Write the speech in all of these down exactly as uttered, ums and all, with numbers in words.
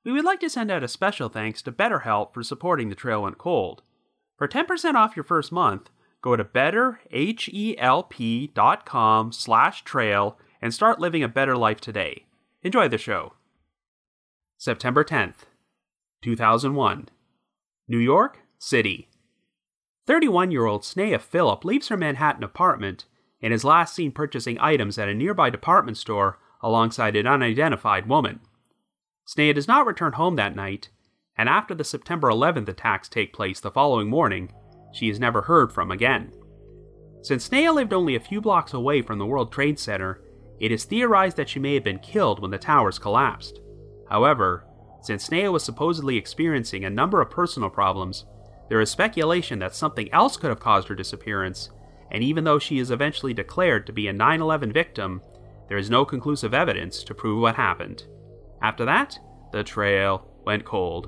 we would like to send out a special thanks to BetterHelp for supporting The Trail Went Cold. For ten percent off your first month, go to betterhelp.com slash trail and start living a better life today. Enjoy the show. September tenth, two thousand one. New York City. thirty-one-year-old Snea Phillip leaves her Manhattan apartment and is last seen purchasing items at a nearby department store alongside an unidentified woman. Snea does not return home that night, and after the September eleventh attacks take place the following morning, she is never heard from again. Since Snea lived only a few blocks away from the World Trade Center, it is theorized that she may have been killed when the towers collapsed. However, since Snea was supposedly experiencing a number of personal problems, there is speculation that something else could have caused her disappearance, and even though she is eventually declared to be a nine eleven victim, there is no conclusive evidence to prove what happened. After that, the trail went cold.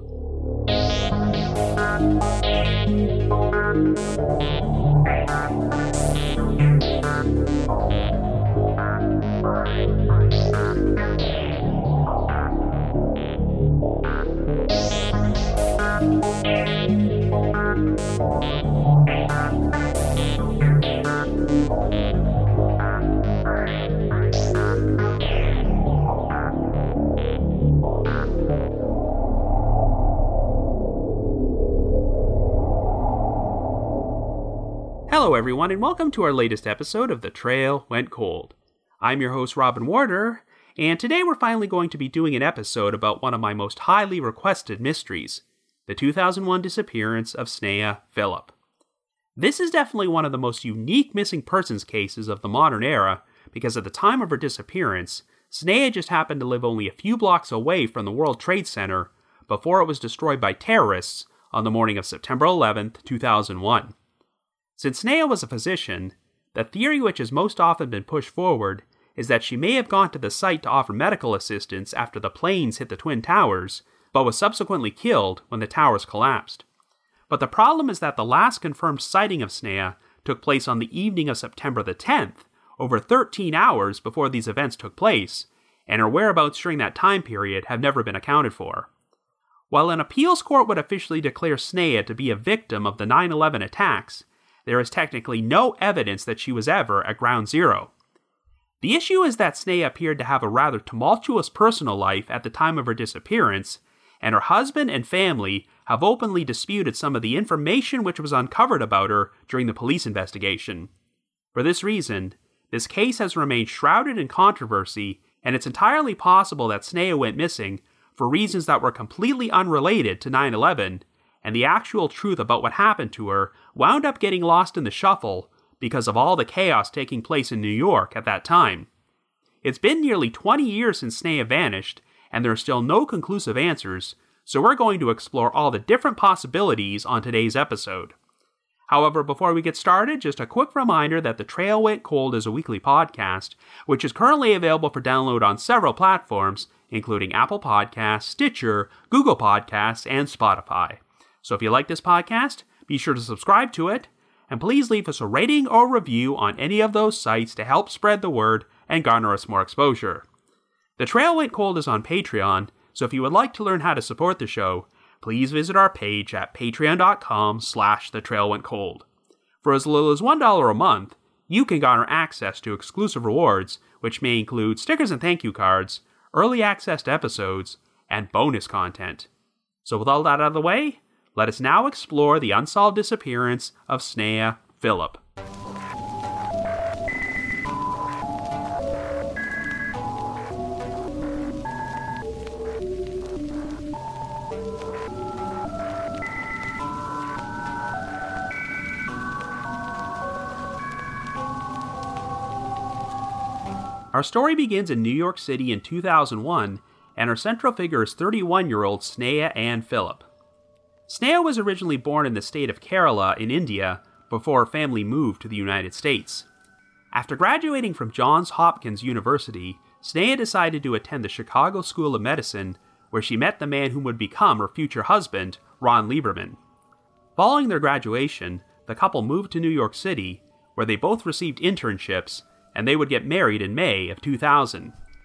Hello everyone, and welcome to our latest episode of The Trail Went Cold. I'm your host Robin Warder, and today we're finally going to be doing an episode about one of my most highly requested mysteries, the two thousand one disappearance of Snea Phillip. This is definitely one of the most unique missing persons cases of the modern era, because at the time of her disappearance, Snea just happened to live only a few blocks away from the World Trade Center before it was destroyed by terrorists on the morning of September eleventh, two thousand one. Since Snea was a physician, the theory which has most often been pushed forward is that she may have gone to the site to offer medical assistance after the planes hit the Twin Towers, but was subsequently killed when the towers collapsed. But the problem is that the last confirmed sighting of Snea took place on the evening of September the tenth, over thirteen hours before these events took place, and her whereabouts during that time period have never been accounted for. While an appeals court would officially declare Snea to be a victim of the nine eleven attacks, there is technically no evidence that she was ever at Ground Zero. The issue is that Snea appeared to have a rather tumultuous personal life at the time of her disappearance, and her husband and family have openly disputed some of the information which was uncovered about her during the police investigation. For this reason, this case has remained shrouded in controversy, and it's entirely possible that Snea went missing for reasons that were completely unrelated to nine eleven, and the actual truth about what happened to her wound up getting lost in the shuffle because of all the chaos taking place in New York at that time. It's been nearly twenty years since Snea vanished, and there are still no conclusive answers, so we're going to explore all the different possibilities on today's episode. However, before we get started, just a quick reminder that The Trail Went Cold is a weekly podcast, which is currently available for download on several platforms, including Apple Podcasts, Stitcher, Google Podcasts, and Spotify. So if you like this podcast, be sure to subscribe to it, and please leave us a rating or review on any of those sites to help spread the word and garner us more exposure. The Trail Went Cold is on Patreon, so if you would like to learn how to support the show, please visit our page at patreon.com slash the trail went cold. For as little as one dollar a month, you can garner access to exclusive rewards, which may include stickers and thank you cards, early access to episodes, and bonus content. So with all that out of the way, let us now explore the unsolved disappearance of Snea Phillip. Our story begins in New York City in two thousand one, and our central figure is thirty-one-year-old Snea Ann Phillip. Snea was originally born in the state of Kerala in India before her family moved to the United States. After graduating from Johns Hopkins University, Snea decided to attend the Chicago School of Medicine, where she met the man who would become her future husband, Ron Lieberman. Following their graduation, the couple moved to New York City, where they both received internships, and they would get married in May of two thousand.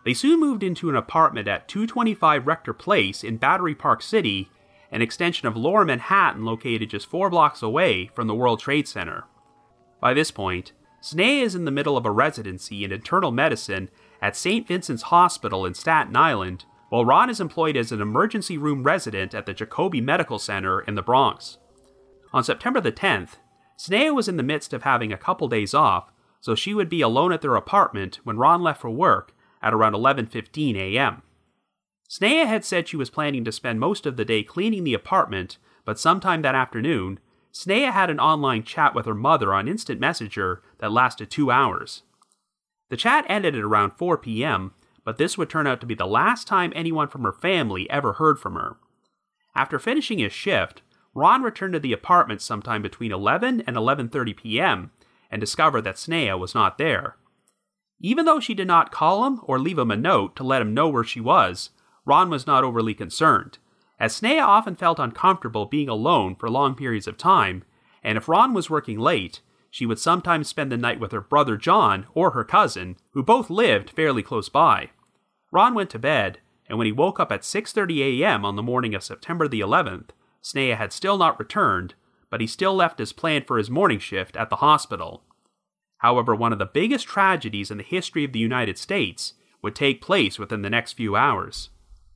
They soon moved into an apartment at two twenty-five Rector Place in Battery Park City, an extension of Lower Manhattan located just four blocks away from the World Trade Center. By this point, Sneha is in the middle of a residency in internal medicine at Saint Vincent's Hospital in Staten Island, while Ron is employed as an emergency room resident at the Jacobi Medical Center in the Bronx. On September the tenth, Sneha was in the midst of having a couple days off, so she would be alone at their apartment when Ron left for work at around eleven fifteen a.m. Sneha had said she was planning to spend most of the day cleaning the apartment, but sometime that afternoon, Sneha had an online chat with her mother on Instant Messenger that lasted two hours. The chat ended at around four p.m., but this would turn out to be the last time anyone from her family ever heard from her. After finishing his shift, Ron returned to the apartment sometime between eleven and eleven thirty p.m. and discovered that Sneha was not there. Even though she did not call him or leave him a note to let him know where she was, Ron was not overly concerned, as Sneha often felt uncomfortable being alone for long periods of time, and if Ron was working late, she would sometimes spend the night with her brother John or her cousin, who both lived fairly close by. Ron went to bed, and when he woke up at six thirty a.m. on the morning of September the eleventh, Sneha had still not returned, but he still left as planned for his morning shift at the hospital. However, one of the biggest tragedies in the history of the United States would take place within the next few hours.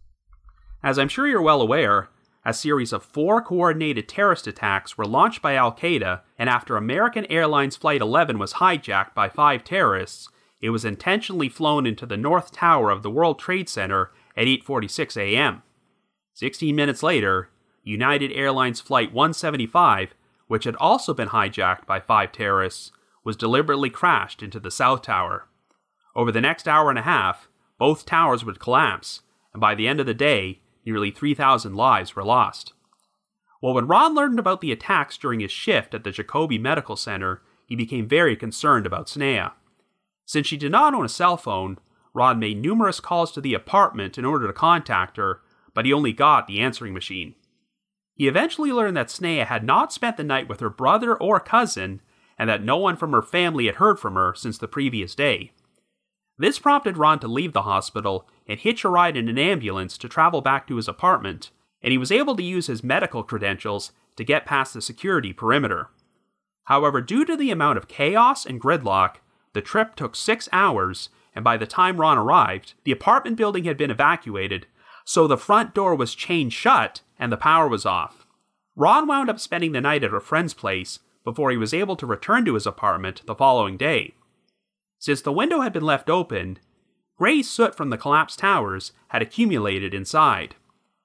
As I'm sure you're well aware, a series of four coordinated terrorist attacks were launched by Al-Qaeda, and after American Airlines Flight eleven was hijacked by five terrorists, it was intentionally flown into the North Tower of the World Trade Center at eight forty-six a.m. Sixteen minutes later, United Airlines Flight one seventy-five, which had also been hijacked by five terrorists, was deliberately crashed into the South Tower. Over the next hour and a half, both towers would collapse, and by the end of the day, nearly three thousand lives were lost. Well, when Ron learned about the attacks during his shift at the Jacobi Medical Center, he became very concerned about Sneha. Since she did not own a cell phone, Ron made numerous calls to the apartment in order to contact her, but he only got the answering machine. He eventually learned that Sneha had not spent the night with her brother or cousin, and that no one from her family had heard from her since the previous day. This prompted Ron to leave the hospital and hitch a ride in an ambulance to travel back to his apartment, and he was able to use his medical credentials to get past the security perimeter. However, due to the amount of chaos and gridlock, the trip took six hours, and by the time Ron arrived, the apartment building had been evacuated, so the front door was chained shut and the power was off. Ron wound up spending the night at a friend's place before he was able to return to his apartment the following day. Since the window had been left open, gray soot from the collapsed towers had accumulated inside.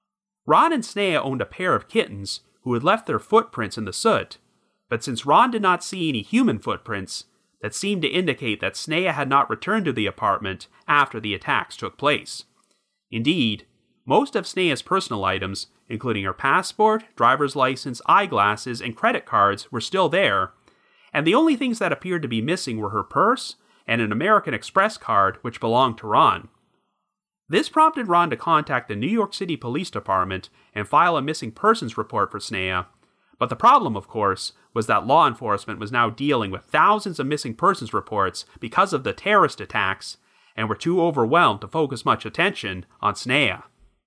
Ron and Sneha owned a pair of kittens who had left their footprints in the soot, but since Ron did not see any human footprints, that seemed to indicate that Sneha had not returned to the apartment after the attacks took place. Indeed, most of Sneha's personal items, including her passport, driver's license, eyeglasses, and credit cards, were still there, and the only things that appeared to be missing were her purse and an American Express card which belonged to Ron. This prompted Ron to contact the New York City Police Department and file a missing persons report for Sneha, but the problem, of course, was that law enforcement was now dealing with thousands of missing persons reports because of the terrorist attacks, and were too overwhelmed to focus much attention on Sneha.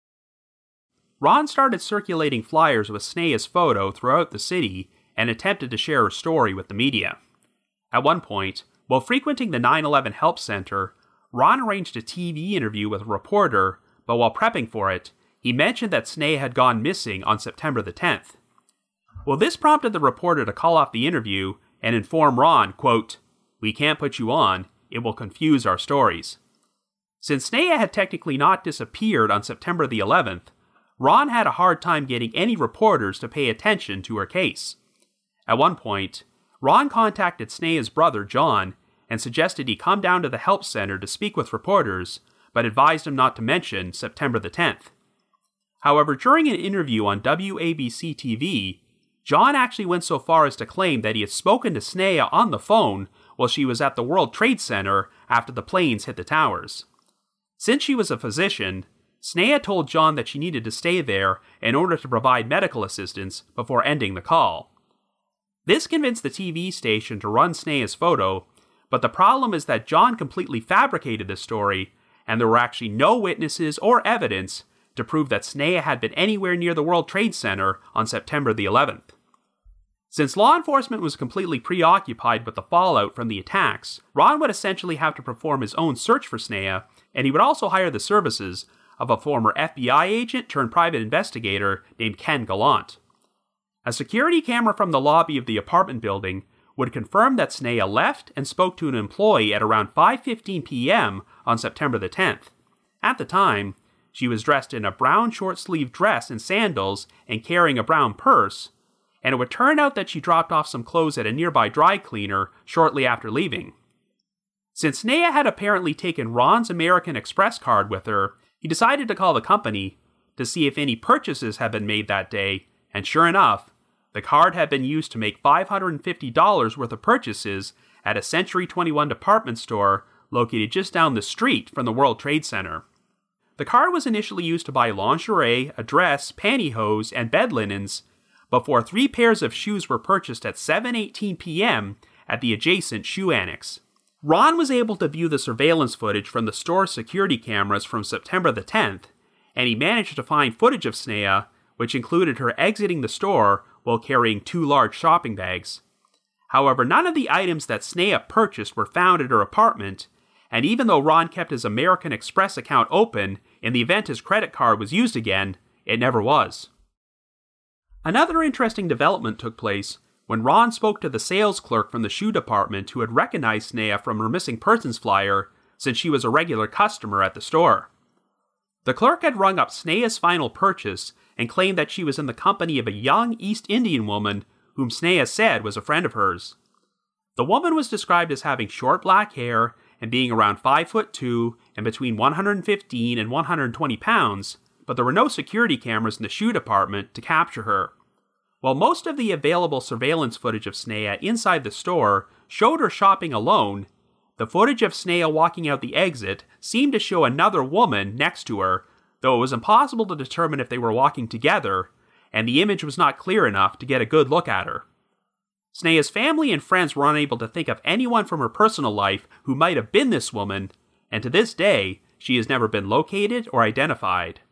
Ron started circulating flyers with Sneha's photo throughout the city and attempted to share her story with the media. At one point, while frequenting the nine eleven Help Center, Ron arranged a T V interview with a reporter, but while prepping for it, he mentioned that Sneha had gone missing on September the tenth. Well, this prompted the reporter to call off the interview and inform Ron, quote, "We can't put you on, it will confuse our stories." Since Sneha had technically not disappeared on September the eleventh, Ron had a hard time getting any reporters to pay attention to her case. At one point, Ron contacted Sneha's brother John and suggested he come down to the help center to speak with reporters, but advised him not to mention September the tenth. However, during an interview on W A B C T V, John actually went so far as to claim that he had spoken to Sneha on the phone while she was at the World Trade Center after the planes hit the towers. Since she was a physician, Sneha told John that she needed to stay there in order to provide medical assistance before ending the call. This convinced the T V station to run Sneha's photo, but the problem is that John completely fabricated this story, and there were actually no witnesses or evidence to prove that Snea had been anywhere near the World Trade Center on September the eleventh. Since law enforcement was completely preoccupied with the fallout from the attacks, Ron would essentially have to perform his own search for Snea, and he would also hire the services of a former F B I agent turned private investigator named Ken Gallant. A security camera from the lobby of the apartment building would confirm that Snea left and spoke to an employee at around five fifteen p.m. on September the tenth. At the time, she was dressed in a brown short-sleeved dress and sandals and carrying a brown purse, and it would turn out that she dropped off some clothes at a nearby dry cleaner shortly after leaving. Since Snea had apparently taken Ron's American Express card with her, he decided to call the company to see if any purchases had been made that day, and sure enough, the card had been used to make five hundred fifty dollars worth of purchases at a Century twenty-one department store located just down the street from the World Trade Center. The card was initially used to buy lingerie, a dress, pantyhose, and bed linens, before three pairs of shoes were purchased at seven eighteen p.m. at the adjacent shoe annex. Ron was able to view the surveillance footage from the store's security cameras from September the tenth, and he managed to find footage of Snea, which included her exiting the store while carrying two large shopping bags. However, none of the items that Snea purchased were found at her apartment, and even though Ron kept his American Express account open in the event his credit card was used again, it never was. Another interesting development took place when Ron spoke to the sales clerk from the shoe department who had recognized Snea from her missing persons flyer since she was a regular customer at the store. The clerk had rung up Snea's final purchase and claimed that she was in the company of a young East Indian woman whom Snea said was a friend of hers. The woman was described as having short black hair and being around five foot two and between one hundred fifteen and one hundred twenty pounds, but there were no security cameras in the shoe department to capture her. While most of the available surveillance footage of Snea inside the store showed her shopping alone, the footage of Snea walking out the exit seemed to show another woman next to her, though it was impossible to determine if they were walking together, and the image was not clear enough to get a good look at her. Snea's family and friends were unable to think of anyone from her personal life who might have been this woman, and to this day, she has never been located or identified.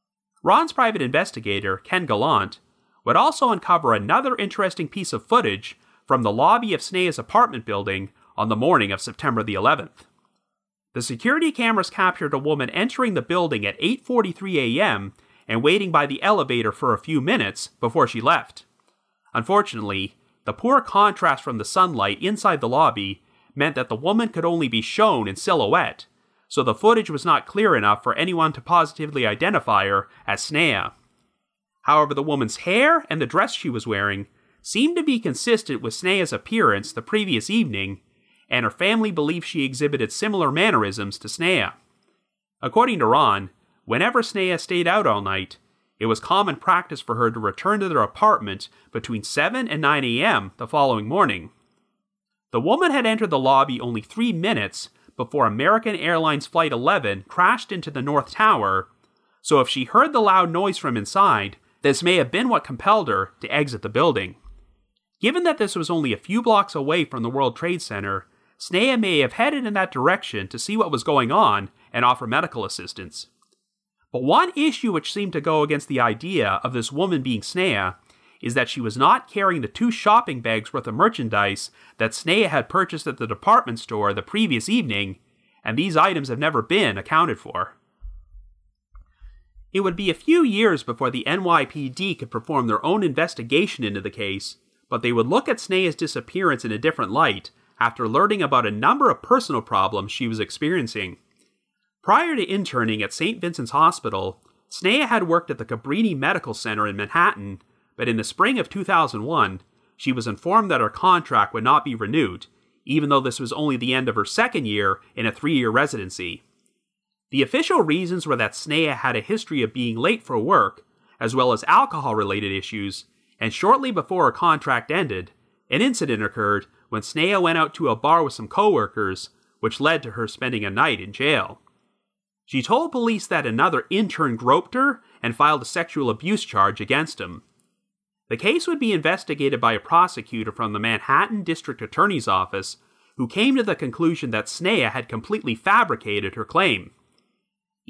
Ron's private investigator, Ken Gallant, would also uncover another interesting piece of footage from the lobby of Snea's apartment building on the morning of September the eleventh. The security cameras captured a woman entering the building at eight forty-three a.m. and waiting by the elevator for a few minutes before she left. Unfortunately, the poor contrast from the sunlight inside the lobby meant that the woman could only be shown in silhouette, so the footage was not clear enough for anyone to positively identify her as Snea. However, the woman's hair and the dress she was wearing seemed to be consistent with Snea's appearance the previous evening, and her family believed she exhibited similar mannerisms to Snea. According to Ron, whenever Snea stayed out all night, it was common practice for her to return to their apartment between seven and nine a.m. the following morning. The woman had entered the lobby only three minutes before American Airlines Flight eleven crashed into the North Tower, so if she heard the loud noise from inside, this may have been what compelled her to exit the building. Given that this was only a few blocks away from the World Trade Center, Snea may have headed in that direction to see what was going on and offer medical assistance. But one issue which seemed to go against the idea of this woman being Snea is that she was not carrying the two shopping bags worth of merchandise that Snea had purchased at the department store the previous evening, and these items have never been accounted for. It would be a few years before the N Y P D could perform their own investigation into the case, but they would look at Snea's disappearance in a different light after learning about a number of personal problems she was experiencing. Prior to interning at Saint Vincent's Hospital, Snea had worked at the Cabrini Medical Center in Manhattan, but in the spring of two thousand one, she was informed that her contract would not be renewed, even though this was only the end of her second year in a three-year residency. The official reasons were that Snea had a history of being late for work, as well as alcohol-related issues, and shortly before her contract ended, an incident occurred when Snea went out to a bar with some coworkers, which led to her spending a night in jail. She told police that another intern groped her and filed a sexual abuse charge against him. The case would be investigated by a prosecutor from the Manhattan District Attorney's Office, who came to the conclusion that Snea had completely fabricated her claim.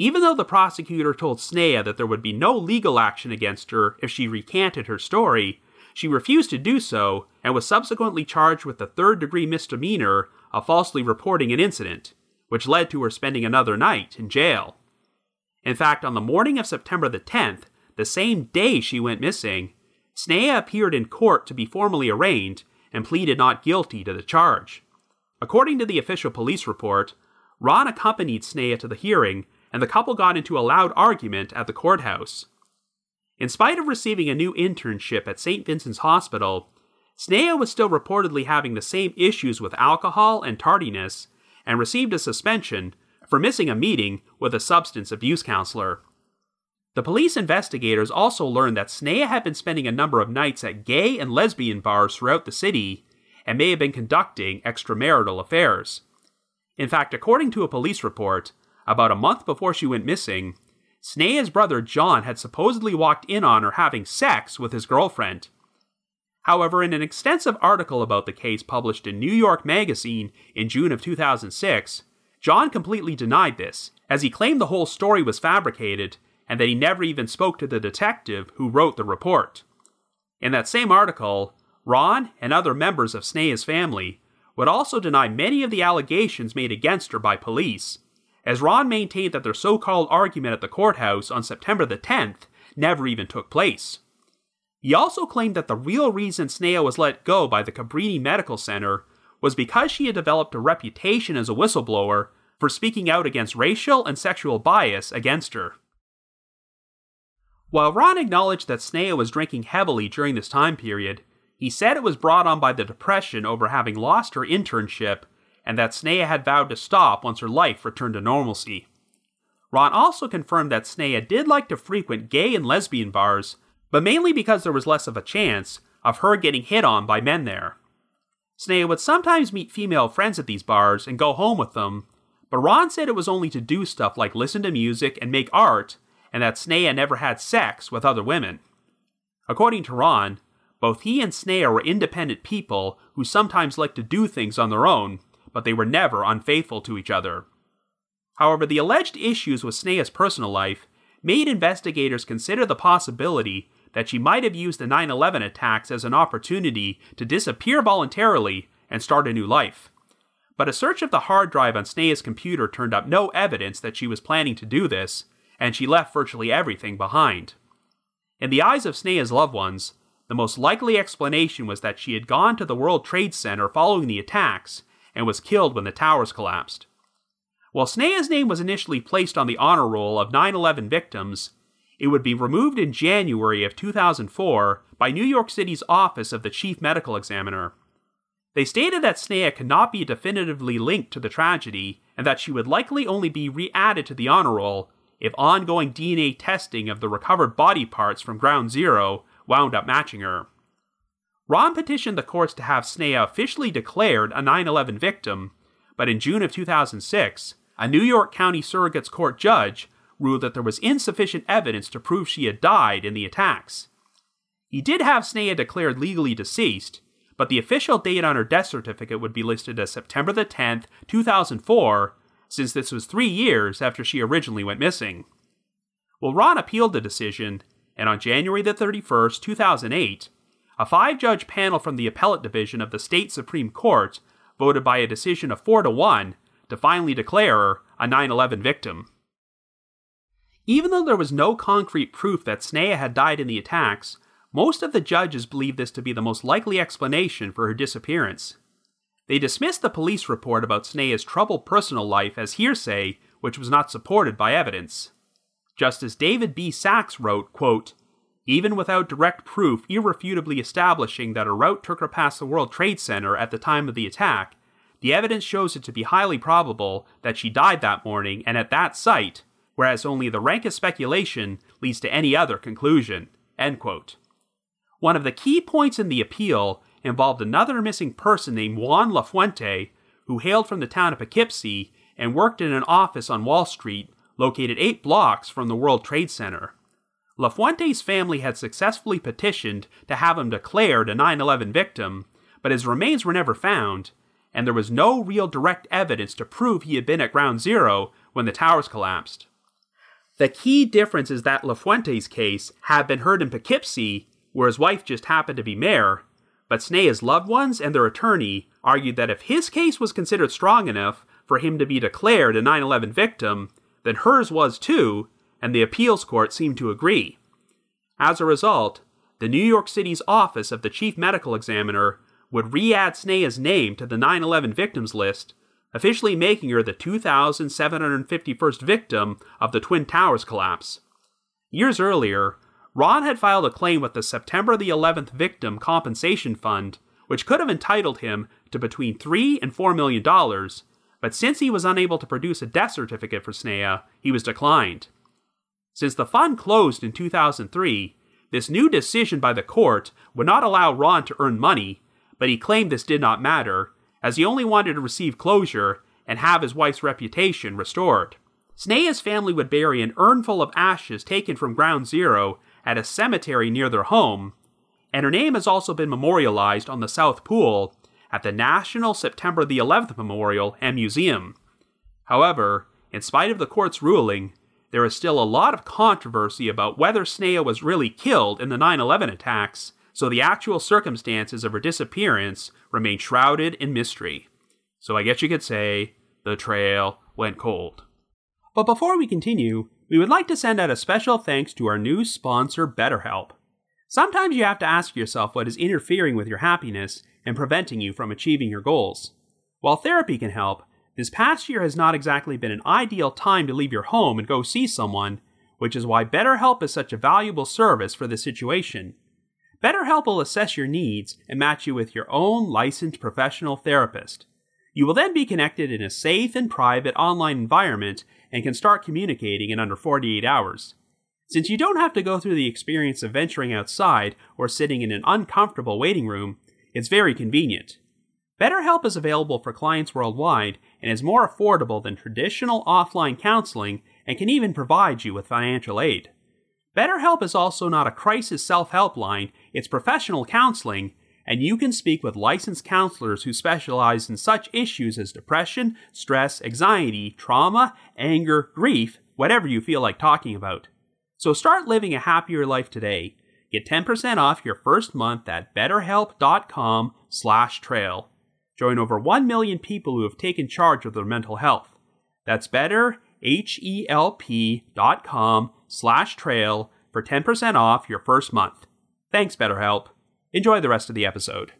Even though the prosecutor told Snea that there would be no legal action against her if she recanted her story, she refused to do so and was subsequently charged with the third-degree misdemeanor of falsely reporting an incident, which led to her spending another night in jail. In fact, on the morning of September the tenth, the same day she went missing, Snea appeared in court to be formally arraigned and pleaded not guilty to the charge. According to the official police report, Ron accompanied Snea to the hearing, and the couple got into a loud argument at the courthouse. In spite of receiving a new internship at Saint Vincent's Hospital, Snea was still reportedly having the same issues with alcohol and tardiness, and received a suspension for missing a meeting with a substance abuse counselor. The police investigators also learned that Snea had been spending a number of nights at gay and lesbian bars throughout the city, and may have been conducting extramarital affairs. In fact, according to a police report, about a month before she went missing, Snea's brother John had supposedly walked in on her having sex with his girlfriend. However, in an extensive article about the case published in New York Magazine in June of two thousand six, John completely denied this, as he claimed the whole story was fabricated and that he never even spoke to the detective who wrote the report. In that same article, Ron and other members of Snea's family would also deny many of the allegations made against her by police, as Ron maintained that their so-called argument at the courthouse on September the tenth never even took place. He also claimed that the real reason Snea was let go by the Cabrini Medical Center was because she had developed a reputation as a whistleblower for speaking out against racial and sexual bias against her. While Ron acknowledged that Snea was drinking heavily during this time period, he said it was brought on by the depression over having lost her internship, and that Snea had vowed to stop once her life returned to normalcy. Ron also confirmed that Snea did like to frequent gay and lesbian bars, but mainly because there was less of a chance of her getting hit on by men there. Snea would sometimes meet female friends at these bars and go home with them, but Ron said it was only to do stuff like listen to music and make art, and that Snea never had sex with other women. According to Ron, both he and Snea were independent people who sometimes liked to do things on their own, but they were never unfaithful to each other. However, the alleged issues with Snea's personal life made investigators consider the possibility that she might have used the nine eleven attacks as an opportunity to disappear voluntarily and start a new life. But a search of the hard drive on Snea's computer turned up no evidence that she was planning to do this, and she left virtually everything behind. In the eyes of Snea's loved ones, the most likely explanation was that she had gone to the World Trade Center following the attacks and was killed when the towers collapsed. While Snea's name was initially placed on the honor roll of nine eleven victims, it would be removed in January of two thousand four by New York City's Office of the Chief Medical Examiner. They stated that Snea could not be definitively linked to the tragedy, and that she would likely only be re-added to the honor roll if ongoing D N A testing of the recovered body parts from Ground Zero wound up matching her. Ron petitioned the courts to have Snea officially declared a nine eleven victim, but in June of two thousand six, a New York County Surrogates Court judge ruled that there was insufficient evidence to prove she had died in the attacks. He did have Snea declared legally deceased, but the official date on her death certificate would be listed as September the tenth, two thousand four, since this was three years after she originally went missing. Well, Ron appealed the decision, and on January the thirty-first, two thousand eight, a five-judge panel from the Appellate Division of the State Supreme Court voted by a decision of four to one to finally declare her a nine eleven victim. Even though there was no concrete proof that Snea had died in the attacks, most of the judges believed this to be the most likely explanation for her disappearance. They dismissed the police report about Snea's troubled personal life as hearsay, which was not supported by evidence. Justice David B. Sachs wrote, quote, "Even without direct proof irrefutably establishing that a route took her past the World Trade Center at the time of the attack, the evidence shows it to be highly probable that she died that morning and at that site, whereas only the rankest speculation leads to any other conclusion." End quote. One of the key points in the appeal involved another missing person named Juan Lafuente, who hailed from the town of Poughkeepsie and worked in an office on Wall Street located eight blocks from the World Trade Center. Lafuente's family had successfully petitioned to have him declared a nine eleven victim, but his remains were never found, and there was no real direct evidence to prove he had been at Ground Zero when the towers collapsed. The key difference is that LaFuente's case had been heard in Poughkeepsie, where his wife just happened to be mayor, but Sneha's loved ones and their attorney argued that if his case was considered strong enough for him to be declared a nine eleven victim, then hers was too, and the appeals court seemed to agree. As a result, the New York City's office of the chief medical examiner would re-add Sneha's name to the nine eleven victims list, officially making her the two thousand seven hundred fifty-first victim of the Twin Towers collapse. Years earlier, Ron had filed a claim with the September the eleventh Victim Compensation Fund, which could have entitled him to between three and four million dollars, but since he was unable to produce a death certificate for Sneha, he was declined. Since the fund closed in two thousand three, this new decision by the court would not allow Ron to earn money, but he claimed this did not matter, as he only wanted to receive closure and have his wife's reputation restored. Sneha's family would bury an urn full of ashes taken from Ground Zero at a cemetery near their home, and her name has also been memorialized on the South Pool at the National September the eleventh Memorial and Museum. However, in spite of the court's ruling, there is still a lot of controversy about whether Sneha was really killed in the nine eleven attacks, so the actual circumstances of her disappearance remain shrouded in mystery. So I guess you could say, the trail went cold. But before we continue, we would like to send out a special thanks to our new sponsor, BetterHelp. Sometimes you have to ask yourself what is interfering with your happiness and preventing you from achieving your goals. While therapy can help, this past year has not exactly been an ideal time to leave your home and go see someone, which is why BetterHelp is such a valuable service for this situation. BetterHelp will assess your needs and match you with your own licensed professional therapist. You will then be connected in a safe and private online environment and can start communicating in under forty-eight hours. Since you don't have to go through the experience of venturing outside or sitting in an uncomfortable waiting room, it's very convenient. BetterHelp is available for clients worldwide and is more affordable than traditional offline counseling and can even provide you with financial aid. BetterHelp is also not a crisis self-help line, it's professional counseling, and you can speak with licensed counselors who specialize in such issues as depression, stress, anxiety, trauma, anger, grief, whatever you feel like talking about. So start living a happier life today. Get ten percent off your first month at betterhelp.com slash trail. Join over one million people who have taken charge of their mental health. That's betterhelp.com slash trail for ten percent off your first month. Thanks, BetterHelp. Enjoy the rest of the episode.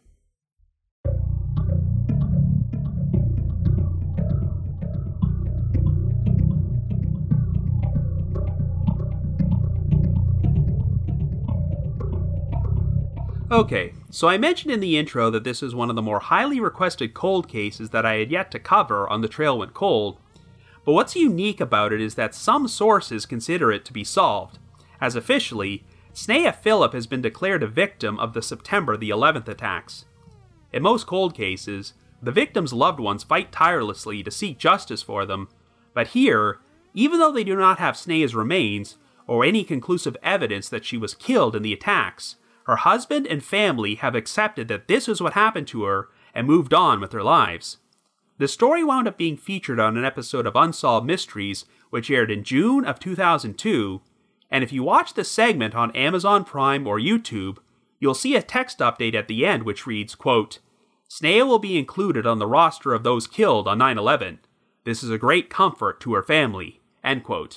Okay, so I mentioned in the intro that this is one of the more highly requested cold cases that I had yet to cover on The Trail Went Cold, but what's unique about it is that some sources consider it to be solved, as officially, Sneha Phillip has been declared a victim of the September the eleventh attacks. In most cold cases, the victims' loved ones fight tirelessly to seek justice for them, but here, even though they do not have Sneha's remains, or any conclusive evidence that she was killed in the attacks, her husband and family have accepted that this is what happened to her and moved on with their lives. The story wound up being featured on an episode of Unsolved Mysteries, which aired in June of two thousand two, and if you watch the segment on Amazon Prime or YouTube, you'll see a text update at the end which reads, quote, "Sneha will be included on the roster of those killed on nine eleven. This is a great comfort to her family." End quote.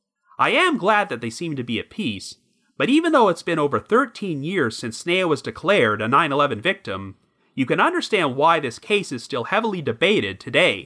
I am glad that they seem to be at peace, but even though it's been over thirteen years since Sneha was declared a nine eleven victim, you can understand why this case is still heavily debated today.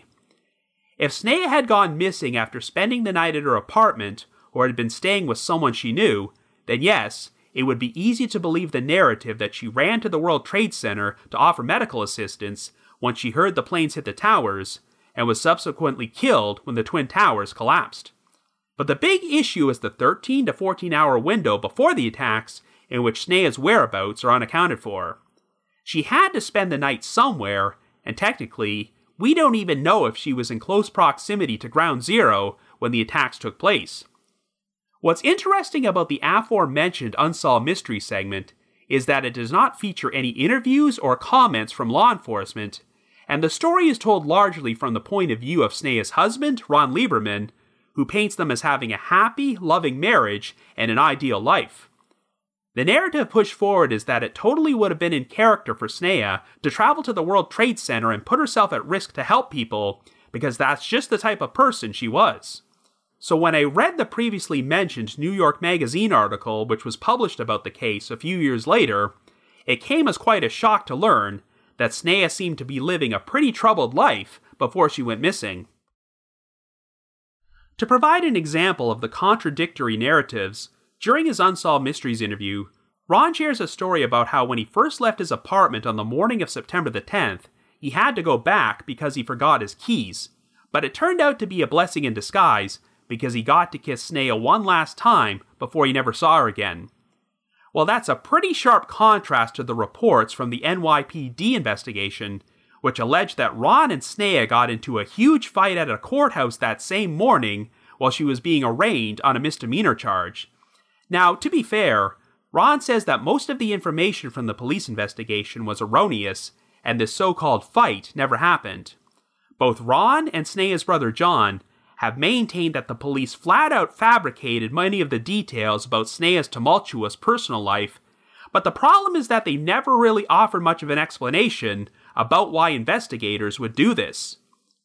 If Sneha had gone missing after spending the night at her apartment, or had been staying with someone she knew, then yes, it would be easy to believe the narrative that she ran to the World Trade Center to offer medical assistance once she heard the planes hit the towers, and was subsequently killed when the Twin Towers collapsed. But the big issue is the thirteen to fourteen hour window before the attacks in which Sneha's whereabouts are unaccounted for. She had to spend the night somewhere, and technically, we don't even know if she was in close proximity to Ground Zero when the attacks took place. What's interesting about the aforementioned Unsolved Mystery segment is that it does not feature any interviews or comments from law enforcement, and the story is told largely from the point of view of Sneha's husband, Ron Lieberman, who paints them as having a happy, loving marriage and an ideal life. The narrative pushed forward is that it totally would have been in character for Sneha to travel to the World Trade Center and put herself at risk to help people, because that's just the type of person she was. So when I read the previously mentioned New York Magazine article, which was published about the case a few years later, it came as quite a shock to learn that Sneha seemed to be living a pretty troubled life before she went missing. To provide an example of the contradictory narratives, during his Unsolved Mysteries interview, Ron shares a story about how when he first left his apartment on the morning of September the tenth, he had to go back because he forgot his keys, but it turned out to be a blessing in disguise because he got to kiss Sneha one last time before he never saw her again. Well, that's a pretty sharp contrast to the reports from the N Y P D investigation, which alleged that Ron and Sneha got into a huge fight at a courthouse that same morning while she was being arraigned on a misdemeanor charge. Now, to be fair, Ron says that most of the information from the police investigation was erroneous, and this so-called fight never happened. Both Ron and Sneha's brother John have maintained that the police flat-out fabricated many of the details about Sneha's tumultuous personal life, but the problem is that they never really offered much of an explanation about why investigators would do this.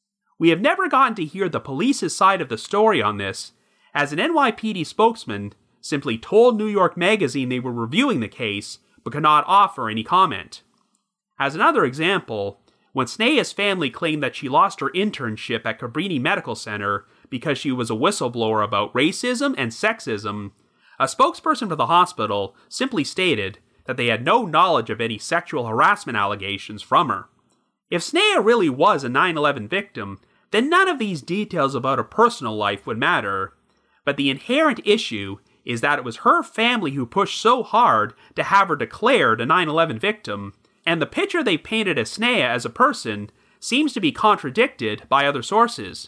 We have never gotten to hear the police's side of the story on this, as an N Y P D spokesman simply told New York Magazine they were reviewing the case, but could not offer any comment. As another example, when Sneha's family claimed that she lost her internship at Cabrini Medical Center because she was a whistleblower about racism and sexism, a spokesperson for the hospital simply stated that they had no knowledge of any sexual harassment allegations from her. If Sneha really was a nine eleven victim, then none of these details about her personal life would matter. But the inherent issue is that it was her family who pushed so hard to have her declared a nine eleven victim, and the picture they painted of Sneha as a person seems to be contradicted by other sources.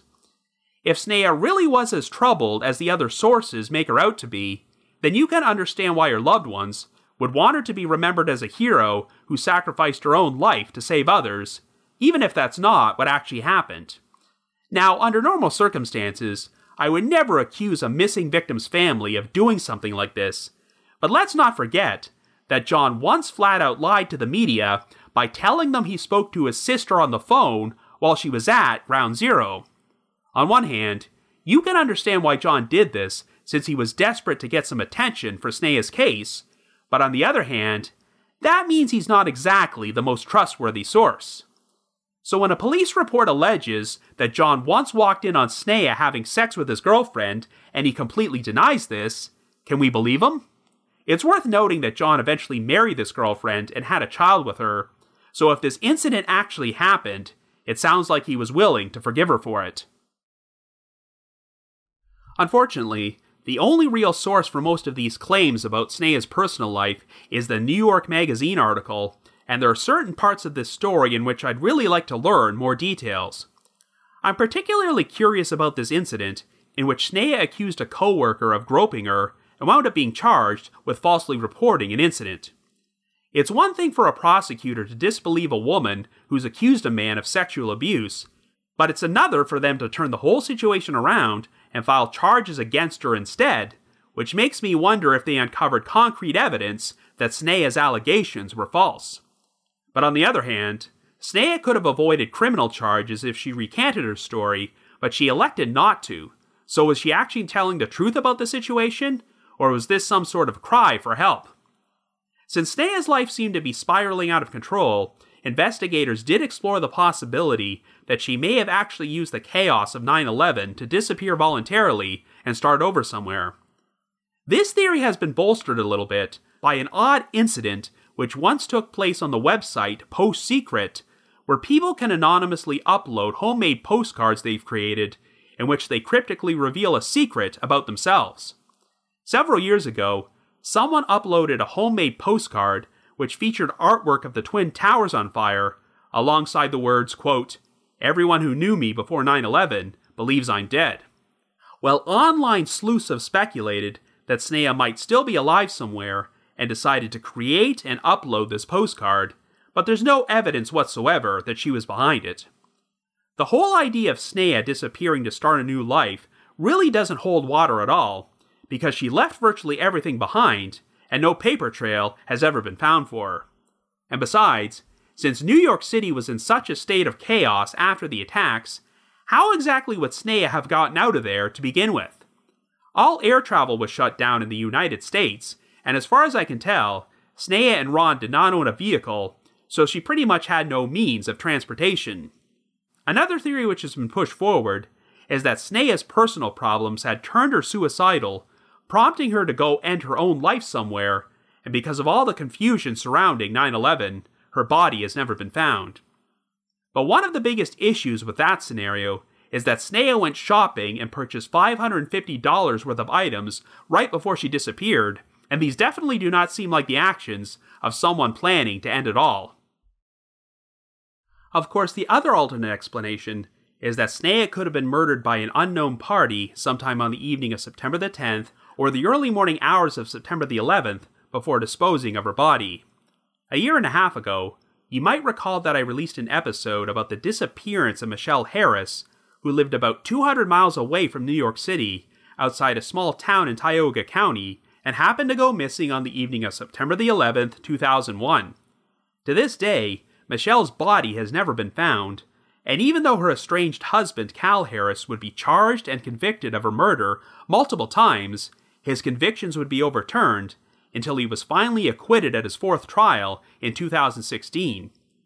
If Sneha really was as troubled as the other sources make her out to be, then you can understand why her loved ones would want her to be remembered as a hero who sacrificed her own life to save others, even if that's not what actually happened. Now, under normal circumstances, I would never accuse a missing victim's family of doing something like this, but let's not forget that John once flat out lied to the media by telling them he spoke to his sister on the phone while she was at Ground Zero. On one hand, you can understand why John did this since he was desperate to get some attention for Sneha's case, but on the other hand, that means he's not exactly the most trustworthy source. So when a police report alleges that John once walked in on Sneha having sex with his girlfriend and he completely denies this, can we believe him? It's worth noting that John eventually married this girlfriend and had a child with her, so if this incident actually happened, it sounds like he was willing to forgive her for it. Unfortunately, the only real source for most of these claims about Sneha's personal life is the New York Magazine article, and there are certain parts of this story in which I'd really like to learn more details. I'm particularly curious about this incident, in which Sneha accused a coworker of groping her and wound up being charged with falsely reporting an incident. It's one thing for a prosecutor to disbelieve a woman who's accused a man of sexual abuse, but it's another for them to turn the whole situation around and file charges against her instead, which makes me wonder if they uncovered concrete evidence that Sneha's allegations were false. But on the other hand, Sneha could have avoided criminal charges if she recanted her story, but she elected not to. So was she actually telling the truth about the situation, or was this some sort of cry for help? Since Sneha's life seemed to be spiraling out of control, investigators did explore the possibility that she may have actually used the chaos of nine eleven to disappear voluntarily and start over somewhere. This theory has been bolstered a little bit by an odd incident which once took place on the website Post Secret, where people can anonymously upload homemade postcards they've created, in which they cryptically reveal a secret about themselves. Several years ago, someone uploaded a homemade postcard which featured artwork of the Twin Towers on fire, alongside the words, quote, "Everyone who knew me before nine eleven believes I'm dead." Well, online sleuths have speculated that Sneha might still be alive somewhere, and decided to create and upload this postcard, but there's no evidence whatsoever that she was behind it. The whole idea of Sneha disappearing to start a new life really doesn't hold water at all, because she left virtually everything behind, and no paper trail has ever been found for her. And besides, since New York City was in such a state of chaos after the attacks, how exactly would Sneha have gotten out of there to begin with? All air travel was shut down in the United States, and as far as I can tell, Sneha and Ron did not own a vehicle, so she pretty much had no means of transportation. Another theory which has been pushed forward is that Sneha's personal problems had turned her suicidal, prompting her to go end her own life somewhere, and because of all the confusion surrounding nine eleven, her body has never been found. But one of the biggest issues with that scenario is that Sneha went shopping and purchased five hundred fifty dollars worth of items right before she disappeared, and these definitely do not seem like the actions of someone planning to end it all. Of course, the other alternate explanation is that Sneha could have been murdered by an unknown party sometime on the evening of September the tenth or the early morning hours of September the eleventh before disposing of her body. A year and a half ago, you might recall that I released an episode about the disappearance of Michelle Harris, who lived about two hundred miles away from New York City, outside a small town in Tioga County, and happened to go missing on the evening of September the eleventh, two thousand one. To this day, Michelle's body has never been found, and even though her estranged husband Cal Harris would be charged and convicted of her murder multiple times, his convictions would be overturned until he was finally acquitted at his fourth trial in two thousand sixteen.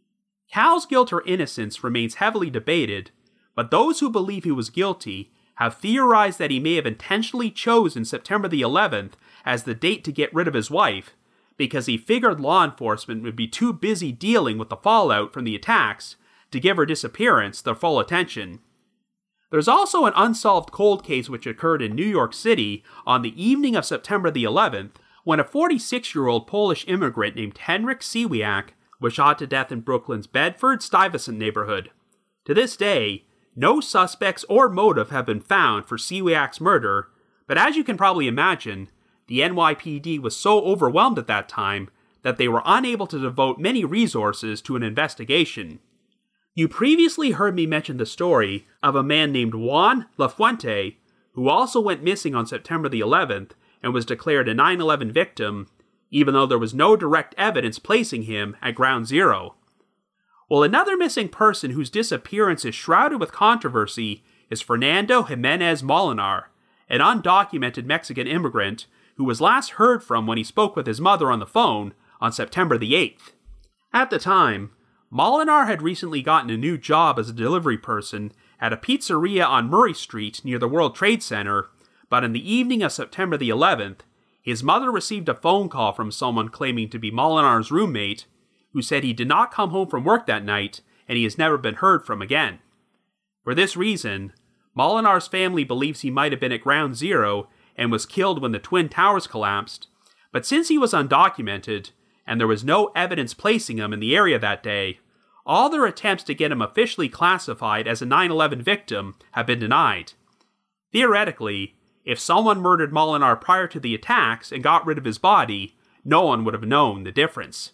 Cal's guilt or innocence remains heavily debated, but those who believe he was guilty have theorized that he may have intentionally chosen September the eleventh as the date to get rid of his wife, because he figured law enforcement would be too busy dealing with the fallout from the attacks to give her disappearance their full attention. There's also an unsolved cold case which occurred in New York City on the evening of September the eleventh, when a forty-six-year-old Polish immigrant named Henryk Siwiak was shot to death in Brooklyn's Bedford-Stuyvesant neighborhood. To this day, no suspects or motive have been found for Siwiak's murder, but as you can probably imagine, the N Y P D was so overwhelmed at that time that they were unable to devote many resources to an investigation. You previously heard me mention the story of a man named Juan Lafuente, who also went missing on September the eleventh and was declared a nine eleven victim, even though there was no direct evidence placing him at ground zero. Well, another missing person whose disappearance is shrouded with controversy is Fernando Jimenez Molinar, an undocumented Mexican immigrant who was last heard from when he spoke with his mother on the phone on September the eighth. At the time, Molinar had recently gotten a new job as a delivery person at a pizzeria on Murray Street near the World Trade Center, but on the evening of September the eleventh, his mother received a phone call from someone claiming to be Molinar's roommate, who said he did not come home from work that night and he has never been heard from again. For this reason, Molinar's family believes he might have been at ground zero and was killed when the Twin Towers collapsed, but since he was undocumented, and there was no evidence placing him in the area that day, all their attempts to get him officially classified as a nine eleven victim have been denied. Theoretically, if someone murdered Molinar prior to the attacks and got rid of his body, no one would have known the difference.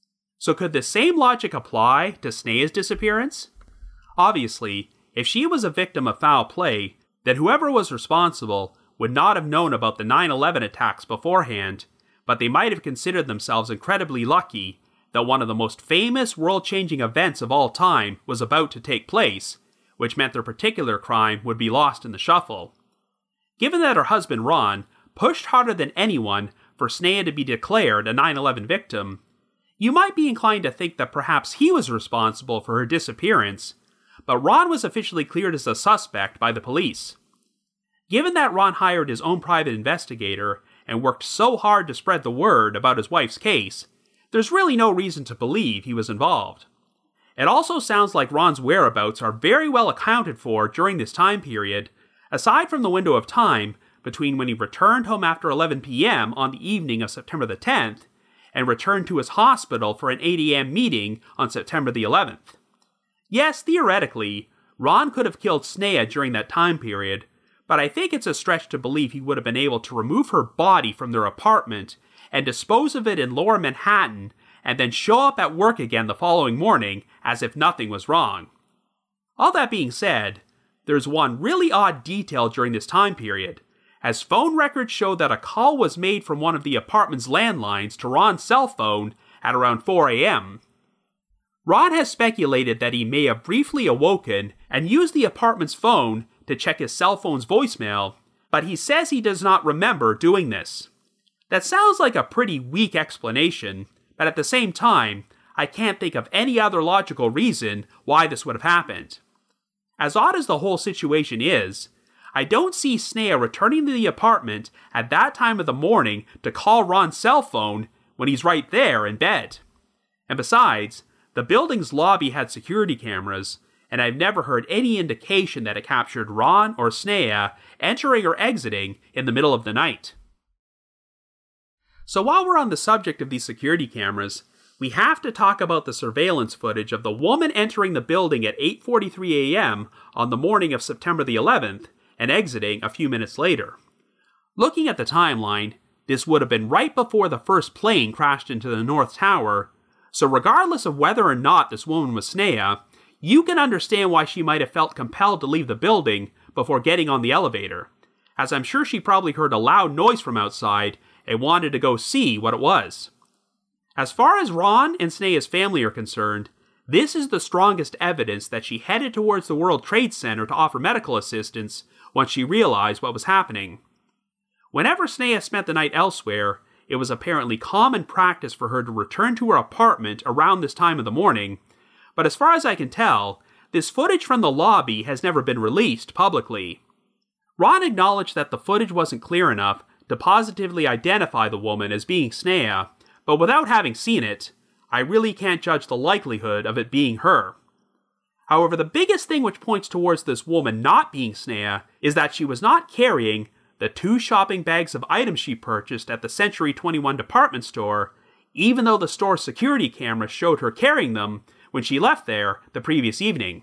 So could the same logic apply to Sneha's disappearance? Obviously, if she was a victim of foul play, then whoever was responsible would not have known about the nine eleven attacks beforehand, but they might have considered themselves incredibly lucky that one of the most famous world-changing events of all time was about to take place, which meant their particular crime would be lost in the shuffle. Given that her husband Ron pushed harder than anyone for Sneha to be declared a nine eleven victim, you might be inclined to think that perhaps he was responsible for her disappearance, but Ron was officially cleared as a suspect by the police. Given that Ron hired his own private investigator and worked so hard to spread the word about his wife's case, there's really no reason to believe he was involved. It also sounds like Ron's whereabouts are very well accounted for during this time period, aside from the window of time between when he returned home after eleven p.m. on the evening of September the tenth and returned to his hospital for an eight a.m. meeting on September the eleventh. Yes, theoretically, Ron could have killed Sneha during that time period, but I think it's a stretch to believe he would have been able to remove her body from their apartment and dispose of it in Lower Manhattan and then show up at work again the following morning as if nothing was wrong. All that being said, there's one really odd detail during this time period, as phone records show that a call was made from one of the apartment's landlines to Ron's cell phone at around four a.m. Ron has speculated that he may have briefly awoken and used the apartment's phone to check his cell phone's voicemail, but he says he does not remember doing this. That sounds like a pretty weak explanation, but at the same time, I can't think of any other logical reason why this would have happened. As odd as the whole situation is, I don't see Snea returning to the apartment at that time of the morning to call Ron's cell phone when he's right there in bed. And besides, the building's lobby had security cameras, and I've never heard any indication that it captured Ron or Snea entering or exiting in the middle of the night. So while we're on the subject of these security cameras, we have to talk about the surveillance footage of the woman entering the building at eight forty-three a.m. on the morning of September the eleventh and exiting a few minutes later. Looking at the timeline, this would have been right before the first plane crashed into the North Tower, so regardless of whether or not this woman was Snea, you can understand why she might have felt compelled to leave the building before getting on the elevator, as I'm sure she probably heard a loud noise from outside and wanted to go see what it was. As far as Ron and Snea's family are concerned, this is the strongest evidence that she headed towards the World Trade Center to offer medical assistance once she realized what was happening. Whenever Snea spent the night elsewhere, it was apparently common practice for her to return to her apartment around this time of the morning, but as far as I can tell, this footage from the lobby has never been released publicly. Ron acknowledged that the footage wasn't clear enough to positively identify the woman as being Snea, but without having seen it, I really can't judge the likelihood of it being her. However, the biggest thing which points towards this woman not being Snea is that she was not carrying the two shopping bags of items she purchased at the Century twenty-one department store, even though the store's security camera showed her carrying them when she left there the previous evening.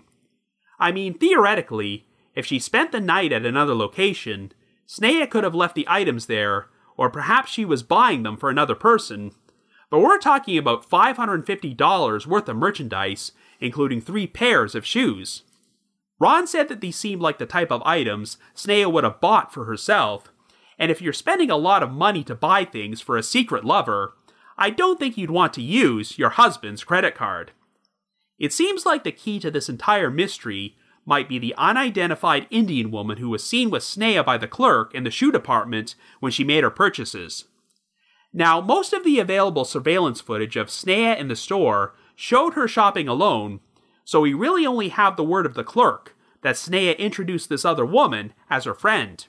I mean, theoretically, if she spent the night at another location, Snea could have left the items there, or perhaps she was buying them for another person, but we're talking about five hundred fifty dollars worth of merchandise, including three pairs of shoes. Ron said that these seemed like the type of items Snea would have bought for herself, and if you're spending a lot of money to buy things for a secret lover, I don't think you'd want to use your husband's credit card. It seems like the key to this entire mystery might be the unidentified Indian woman who was seen with Snea by the clerk in the shoe department when she made her purchases. Now, most of the available surveillance footage of Snea in the store showed her shopping alone, so we really only have the word of the clerk that Snea introduced this other woman as her friend.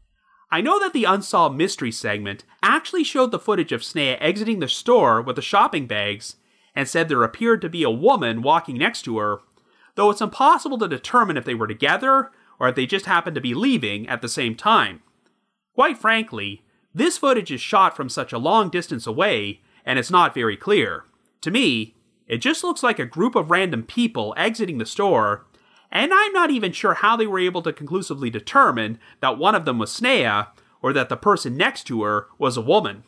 I know that the Unsolved Mystery segment actually showed the footage of Snea exiting the store with the shopping bags and said there appeared to be a woman walking next to her, though it's impossible to determine if they were together or if they just happened to be leaving at the same time. Quite frankly, this footage is shot from such a long distance away, and it's not very clear. To me, it just looks like a group of random people exiting the store, and I'm not even sure how they were able to conclusively determine that one of them was Snea, or that the person next to her was a woman.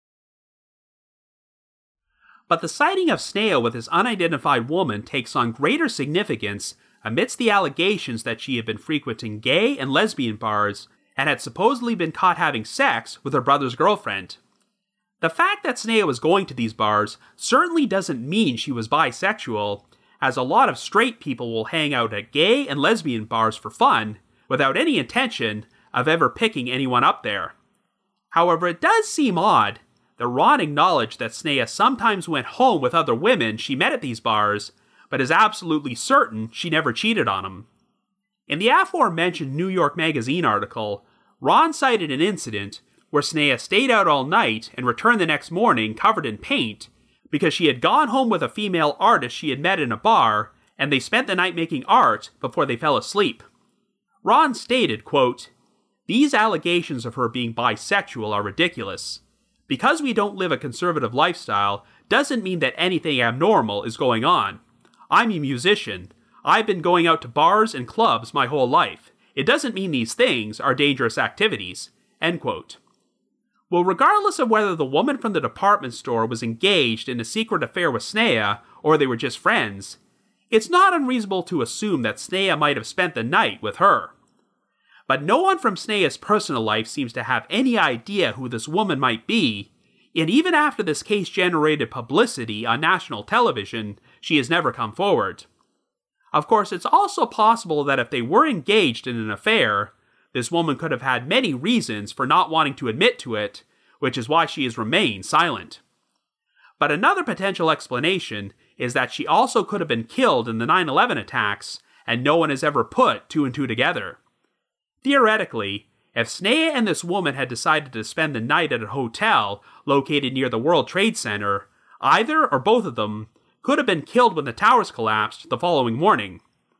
But the sighting of Snea with this unidentified woman takes on greater significance amidst the allegations that she had been frequenting gay and lesbian bars and had supposedly been caught having sex with her brother's girlfriend. The fact that Snea was going to these bars certainly doesn't mean she was bisexual, as a lot of straight people will hang out at gay and lesbian bars for fun, without any intention of ever picking anyone up there. However, it does seem odd that Ron acknowledged that Snea sometimes went home with other women she met at these bars, but is absolutely certain she never cheated on him. In the aforementioned New York Magazine article, Ron cited an incident where Snea stayed out all night and returned the next morning covered in paint because she had gone home with a female artist she had met in a bar, and they spent the night making art before they fell asleep. Ron stated, quote, "These allegations of her being bisexual are ridiculous. Because we don't live a conservative lifestyle doesn't mean that anything abnormal is going on. I'm a musician. I've been going out to bars and clubs my whole life. It doesn't mean these things are dangerous activities." End quote. Well, regardless of whether the woman from the department store was engaged in a secret affair with Snea, or they were just friends, it's not unreasonable to assume that Snea might have spent the night with her. But no one from Snea's personal life seems to have any idea who this woman might be, and even after this case generated publicity on national television, she has never come forward. Of course, it's also possible that if they were engaged in an affair, this woman could have had many reasons for not wanting to admit to it, which is why she has remained silent. But another potential explanation is that she also could have been killed in the nine eleven attacks, and no one has ever put two and two together. Theoretically, if Snea and this woman had decided to spend the night at a hotel located near the World Trade Center, either or both of them could have been killed when the towers collapsed the following morning.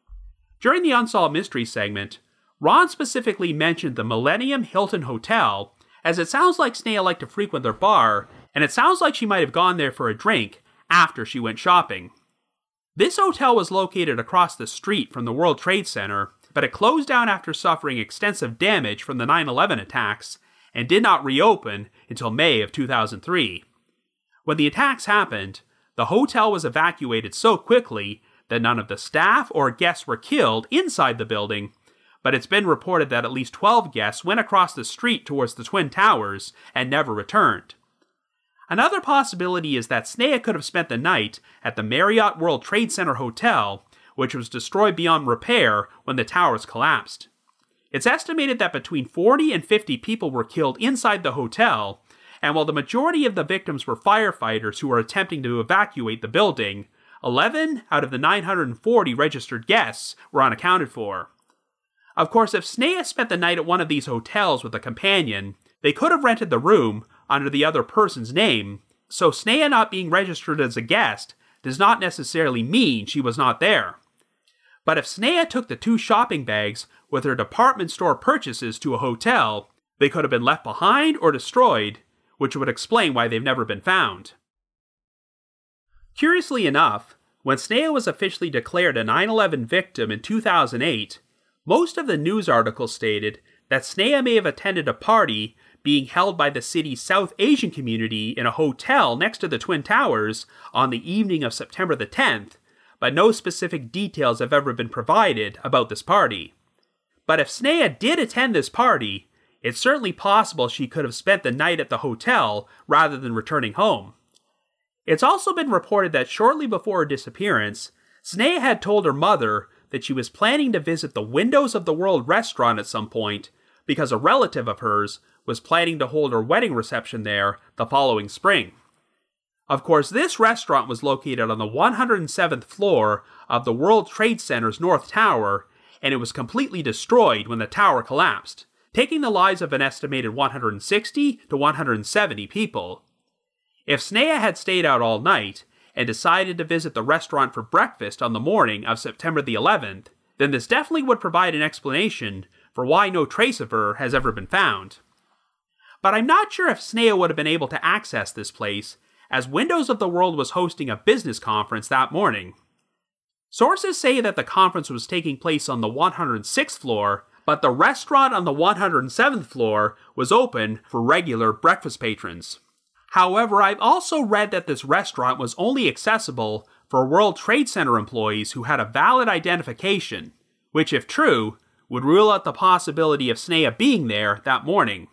During the Unsolved Mysteries segment, Ron specifically mentioned the Millennium Hilton Hotel, as it sounds like Snea liked to frequent their bar, and it sounds like she might have gone there for a drink after she went shopping. This hotel was located across the street from the World Trade Center, but it closed down after suffering extensive damage from the nine eleven attacks, and did not reopen until May of two thousand three. When the attacks happened, the hotel was evacuated so quickly that none of the staff or guests were killed inside the building, but it's been reported that at least twelve guests went across the street towards the Twin Towers and never returned. Another possibility is that Snea could have spent the night at the Marriott World Trade Center Hotel, which was destroyed beyond repair when the towers collapsed. It's estimated that between forty and fifty people were killed inside the hotel, and while the majority of the victims were firefighters who were attempting to evacuate the building, eleven out of the nine hundred forty registered guests were unaccounted for. Of course, if Snea spent the night at one of these hotels with a companion, they could have rented the room under the other person's name, so Snea not being registered as a guest does not necessarily mean she was not there. But if Snea took the two shopping bags with her department store purchases to a hotel, they could have been left behind or destroyed, which would explain why they've never been found. Curiously enough, when Snea was officially declared a nine eleven victim in two thousand eight, most of the news articles stated that Snea may have attended a party being held by the city's South Asian community in a hotel next to the Twin Towers on the evening of September the tenth, but no specific details have ever been provided about this party. But if Snea did attend this party, it's certainly possible she could have spent the night at the hotel rather than returning home. It's also been reported that shortly before her disappearance, Snea had told her mother that she was planning to visit the Windows of the World restaurant at some point because a relative of hers was planning to hold her wedding reception there the following spring. Of course, this restaurant was located on the one hundred seventh floor of the World Trade Center's North Tower, and it was completely destroyed when the tower collapsed, taking the lives of an estimated one hundred sixty to one hundred seventy people. If Snea had stayed out all night and decided to visit the restaurant for breakfast on the morning of September the eleventh, then this definitely would provide an explanation for why no trace of her has ever been found. But I'm not sure if Snea would have been able to access this place, as Windows of the World was hosting a business conference that morning. Sources say that the conference was taking place on the one hundred sixth floor, but the restaurant on the one hundred seventh floor was open for regular breakfast patrons. However, I've also read that this restaurant was only accessible for World Trade Center employees who had a valid identification, which, if true, would rule out the possibility of Snea being there that morning.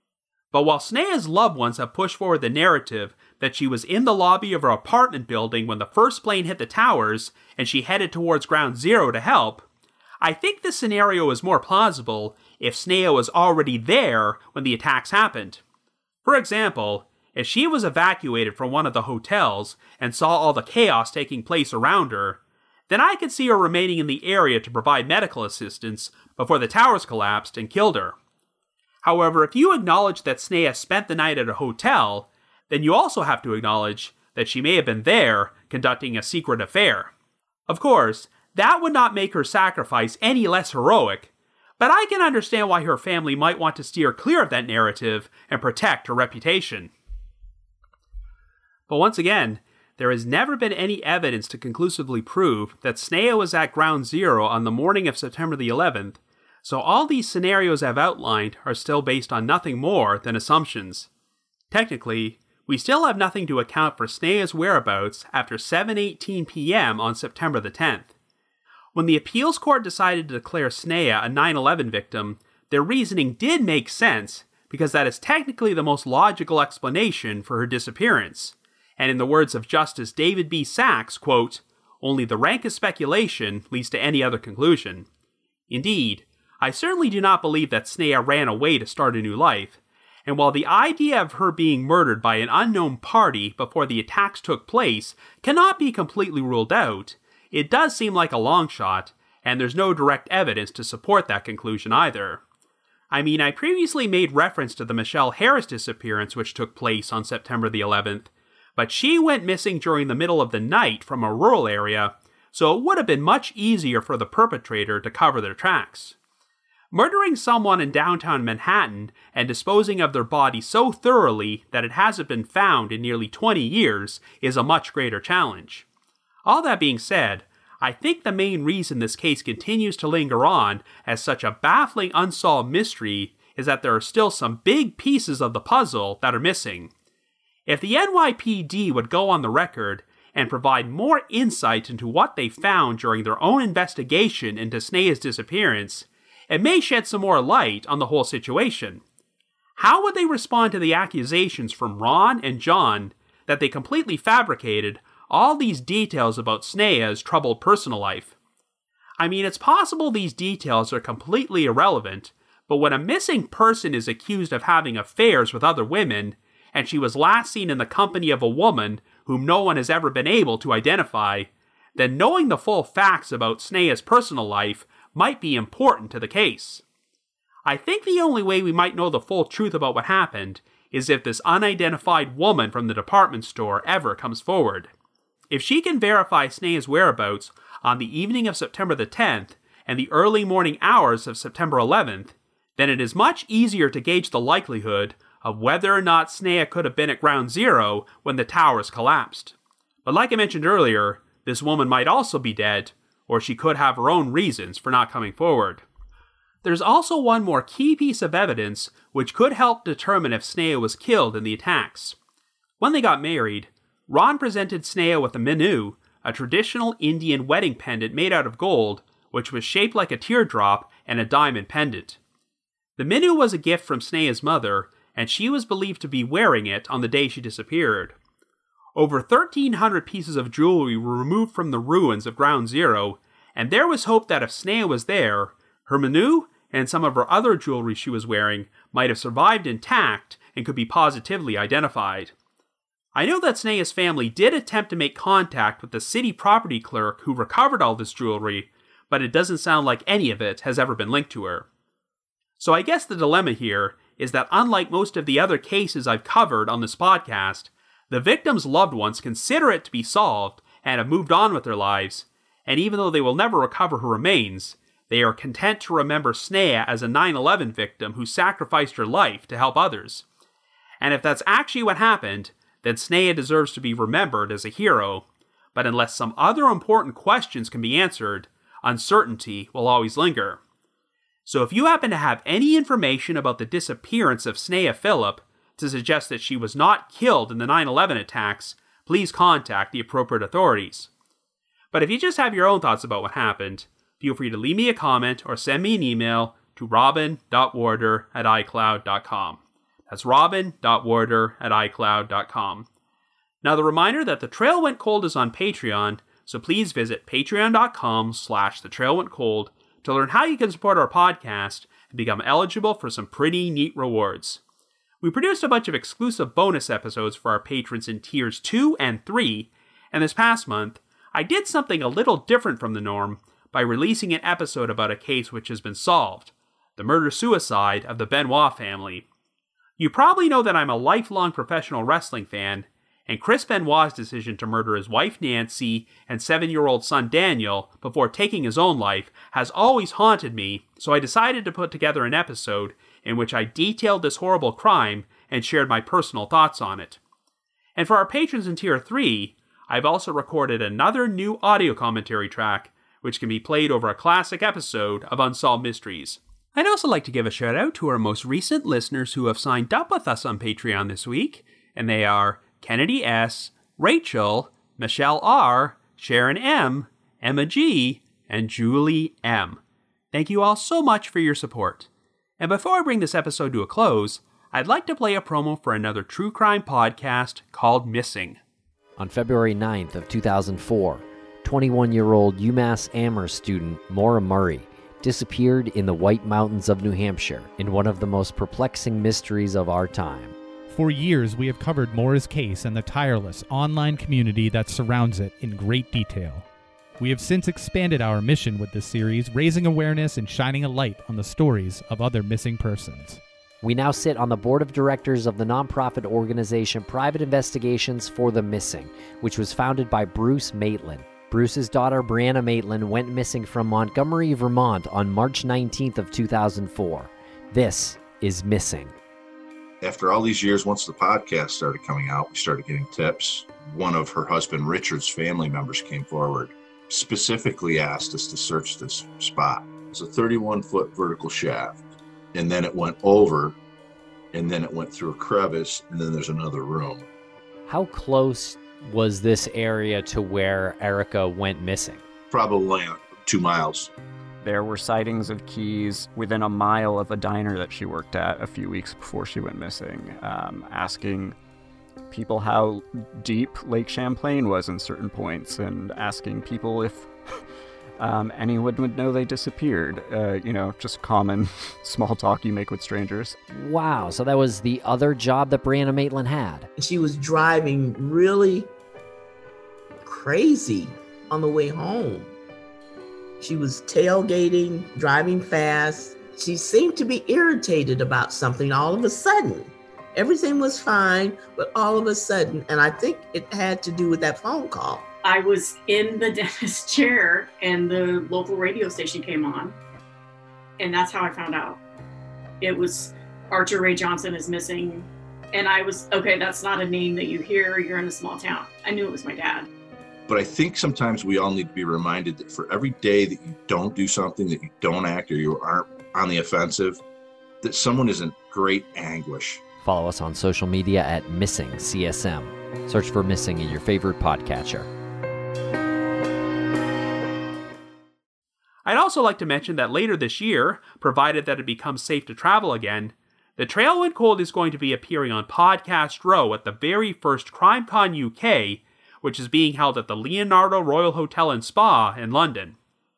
But while Snea's loved ones have pushed forward the narrative that she was in the lobby of her apartment building when the first plane hit the towers and she headed towards Ground Zero to help, I think this scenario is more plausible if Snea was already there when the attacks happened. For example, if she was evacuated from one of the hotels and saw all the chaos taking place around her, then I could see her remaining in the area to provide medical assistance before the towers collapsed and killed her. However, if you acknowledge that Snea spent the night at a hotel, then you also have to acknowledge that she may have been there conducting a secret affair. Of course, that would not make her sacrifice any less heroic, but I can understand why her family might want to steer clear of that narrative and protect her reputation. But once again, there has never been any evidence to conclusively prove that Snea was at Ground Zero on the morning of September the eleventh, so all these scenarios I've outlined are still based on nothing more than assumptions. Technically, we still have nothing to account for Snea's whereabouts after seven eighteen p m on September the tenth. When the appeals court decided to declare Snea a nine eleven victim, their reasoning did make sense, because that is technically the most logical explanation for her disappearance. And in the words of Justice David B. Sachs, quote, "Only the rankest speculation leads to any other conclusion." Indeed, I certainly do not believe that Snea ran away to start a new life, and while the idea of her being murdered by an unknown party before the attacks took place cannot be completely ruled out, it does seem like a long shot, and there's no direct evidence to support that conclusion either. I mean, I previously made reference to the Michelle Harris disappearance which took place on September the eleventh, but she went missing during the middle of the night from a rural area, so it would have been much easier for the perpetrator to cover their tracks. Murdering someone in downtown Manhattan and disposing of their body so thoroughly that it hasn't been found in nearly twenty years is a much greater challenge. All that being said, I think the main reason this case continues to linger on as such a baffling unsolved mystery is that there are still some big pieces of the puzzle that are missing. If the N Y P D would go on the record and provide more insight into what they found during their own investigation into Snea's disappearance, it may shed some more light on the whole situation. How would they respond to the accusations from Ron and John that they completely fabricated all these details about Snea's troubled personal life? I mean, it's possible these details are completely irrelevant, but when a missing person is accused of having affairs with other women, and she was last seen in the company of a woman whom no one has ever been able to identify, then knowing the full facts about Snea's personal life might be important to the case. I think the only way we might know the full truth about what happened is if this unidentified woman from the department store ever comes forward. If she can verify Snea's whereabouts on the evening of September the tenth and the early morning hours of September eleventh, then it is much easier to gauge the likelihood of whether or not Snea could have been at ground zero when the towers collapsed. But like I mentioned earlier, this woman might also be dead, or she could have her own reasons for not coming forward. There's also one more key piece of evidence which could help determine if Snea was killed in the attacks. When they got married, Ron presented Snea with a minu, a traditional Indian wedding pendant made out of gold, which was shaped like a teardrop and a diamond pendant. The minu was a gift from Snea's mother, and she was believed to be wearing it on the day she disappeared. Over thirteen hundred pieces of jewelry were removed from the ruins of Ground Zero, and there was hope that if Snea was there, her minu and some of her other jewelry she was wearing might have survived intact and could be positively identified. I know that Snea's family did attempt to make contact with the city property clerk who recovered all this jewelry, but it doesn't sound like any of it has ever been linked to her. So I guess the dilemma here is that unlike most of the other cases I've covered on this podcast, the victim's loved ones consider it to be solved and have moved on with their lives, and even though they will never recover her remains, they are content to remember Snea as a nine eleven victim who sacrificed her life to help others. And if that's actually what happened, then Snea deserves to be remembered as a hero, but unless some other important questions can be answered, uncertainty will always linger. So if you happen to have any information about the disappearance of Snea Phillip to suggest that she was not killed in the nine eleven attacks, please contact the appropriate authorities. But if you just have your own thoughts about what happened, feel free to leave me a comment or send me an email to robin dot warder at icloud dot com. That's robin dot warder at icloud dot com. Now the reminder that The Trail Went Cold is on Patreon, so please visit patreon dot com slash the trail went cold to learn how you can support our podcast and become eligible for some pretty neat rewards. We produced a bunch of exclusive bonus episodes for our patrons in tiers two and three, and this past month, I did something a little different from the norm by releasing an episode about a case which has been solved, the murder-suicide of the Benoit family. You probably know that I'm a lifelong professional wrestling fan, and Chris Benoit's decision to murder his wife Nancy and seven-year-old son Daniel before taking his own life has always haunted me, so I decided to put together an episode in which I detailed this horrible crime and shared my personal thoughts on it. And for our patrons in Tier three, I've also recorded another new audio commentary track, which can be played over a classic episode of Unsolved Mysteries. I'd also like to give a shout out to our most recent listeners who have signed up with us on Patreon this week, and they are Kennedy S., Rachel, Michelle R., Sharon M., Emma G., and Julie M. Thank you all so much for your support. And before I bring this episode to a close, I'd like to play a promo for another true crime podcast called Missing. On February ninth of two thousand four, twenty-one-year-old UMass Amherst student Maura Murray disappeared in the White Mountains of New Hampshire in one of the most perplexing mysteries of our time. For years, we have covered Maura's case and the tireless online community that surrounds it in great detail. We have since expanded our mission with this series, raising awareness and shining a light on the stories of other missing persons. We now sit on the board of directors of the nonprofit organization Private Investigations for the Missing, which was founded by Bruce Maitland. Bruce's daughter, Brianna Maitland, went missing from Montgomery, Vermont on March nineteenth of two thousand four. This is Missing. After all these years, once the podcast started coming out, we started getting tips. One of her husband Richard's family members came forward, specifically asked us to search this spot. It's a thirty-one foot vertical shaft. And then it went over, and then it went through a crevice, and then there's another room. How close was this area to where Erica went missing? Probably two miles. There were sightings of Keys within a mile of a diner that she worked at a few weeks before she went missing, um, asking people how deep Lake Champlain was in certain points, and asking people if Um, anyone would know they disappeared. Uh, you know, just common small talk you make with strangers. Wow, so that was the other job that Brianna Maitland had. She was driving really crazy on the way home. She was tailgating, driving fast. She seemed to be irritated about something all of a sudden. Everything was fine, but all of a sudden, and I think it had to do with that phone call. I was in the dentist chair and the local radio station came on. And that's how I found out. It was Archer Ray Johnson is missing. And I was, okay, that's not a name that you hear. You're in a small town. I knew it was my dad. But I think sometimes we all need to be reminded that for every day that you don't do something, that you don't act, or you aren't on the offensive, that someone is in great anguish. Follow us on social media at Missing C S M. Search for Missing in your favorite podcatcher. I'd also like to mention that later this year, provided that it becomes safe to travel again, The Trail Went Cold is going to be appearing on Podcast Row at the very first CrimeCon U K, which is being held at the Leonardo Royal Hotel and Spa in London.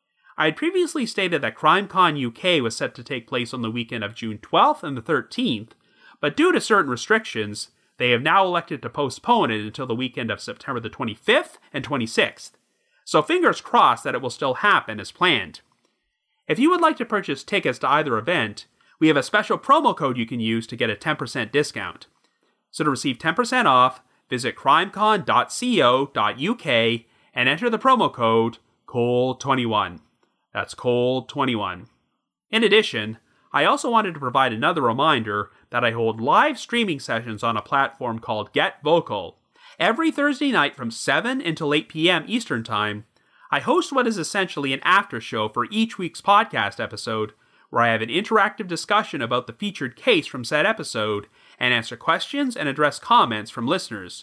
I had previously stated that CrimeCon U K was set to take place on the weekend of June twelfth and the thirteenth, but due to certain restrictions, they have now elected to postpone it until the weekend of September the twenty-fifth and twenty-sixth. So fingers crossed that it will still happen as planned. If you would like to purchase tickets to either event, we have a special promo code you can use to get a ten percent discount. So to receive ten percent off, visit crimecon dot co dot U K and enter the promo code cold twenty-one. That's cold twenty-one. In addition, I also wanted to provide another reminder that I hold live streaming sessions on a platform called Get Vocal. Every Thursday night from seven until eight p.m. Eastern Time, I host what is essentially an after show for each week's podcast episode, where I have an interactive discussion about the featured case from said episode and answer questions and address comments from listeners.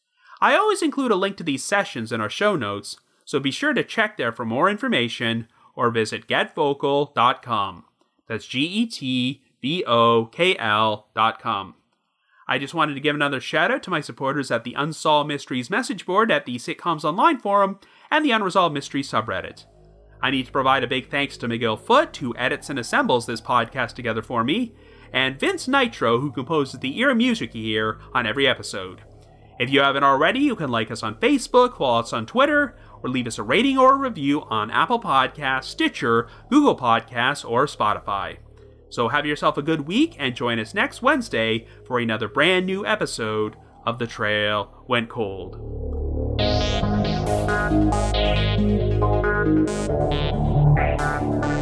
I always include a link to these sessions in our show notes, so be sure to check there for more information or visit get vocal dot com. That's G E T V O K L dot com. I just wanted to give another shout out to my supporters at the Unsolved Mysteries message board at the Sitcoms Online forum and the Unresolved Mysteries subreddit. I need to provide a big thanks to Miguel Foote, who edits and assembles this podcast together for me, and Vince Nitro, who composes the era music you hear on every episode. If you haven't already, you can like us on Facebook, follow us on Twitter, or leave us a rating or a review on Apple Podcasts, Stitcher, Google Podcasts, or Spotify. So have yourself a good week and join us next Wednesday for another brand new episode of The Trail Went Cold. Thank you.